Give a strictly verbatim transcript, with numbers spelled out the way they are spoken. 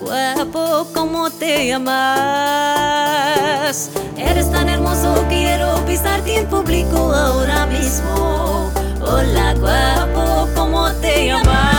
guapo, ¿cómo te llamas? Eres tan hermoso, quiero pisarte en público ahora mismo. Hola, guapo, ¿cómo te llamas?